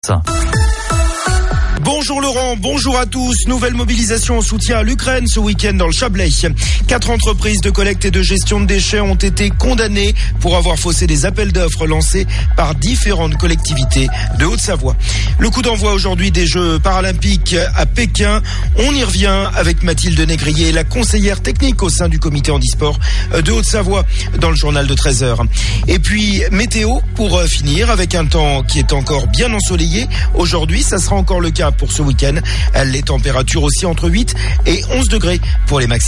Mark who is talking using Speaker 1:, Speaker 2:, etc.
Speaker 1: Ça.
Speaker 2: Bonjour Laurent, bonjour à tous. Nouvelle mobilisation en soutien à l'Ukraine ce week-end dans le Chablais. 4 entreprises de collecte et de gestion de déchets ont été condamnées pour avoir faussé des appels d'offres lancés par différentes collectivités de Haute-Savoie. Le coup d'envoi aujourd'hui des Jeux paralympiques à Pékin. On y revient avec Mathilde Négrier, la conseillère technique au sein du comité handisport de Haute-Savoie, dans le journal de 13h. Et puis météo pour finir, avec un temps qui est encore bien ensoleillé. Aujourd'hui, ça sera encore le cas pour ce week-end. Les températures aussi entre 8 et 11 degrés pour les maximums.